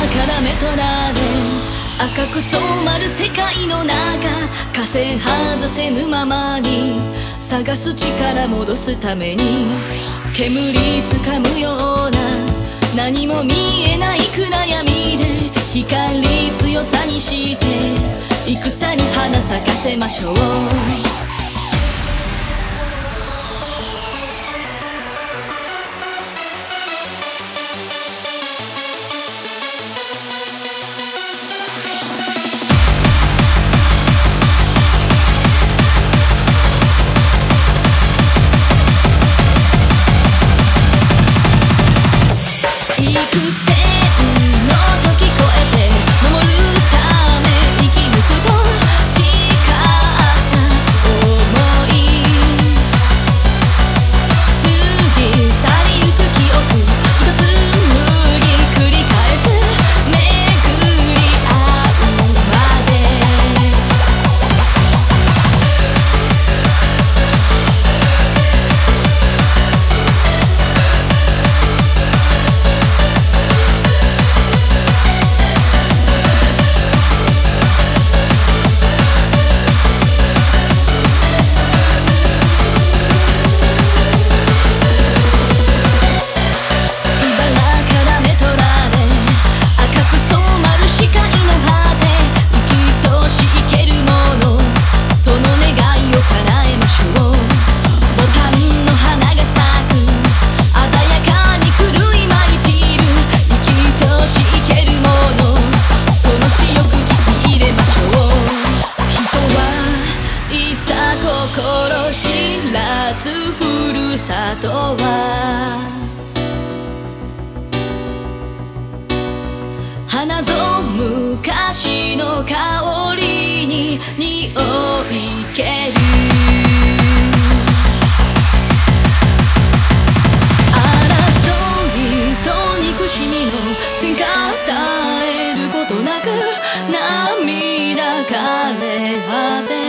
からメトラで赤く染まる世界の中、風外せぬままに探す力戻すために、煙つかむような何も見えない暗闇で光強さにして戦に花咲かせましょう。心知らずふるさとは花ぞ昔の香りに匂いける。争いと憎しみの線が絶えることなく涙枯れ果て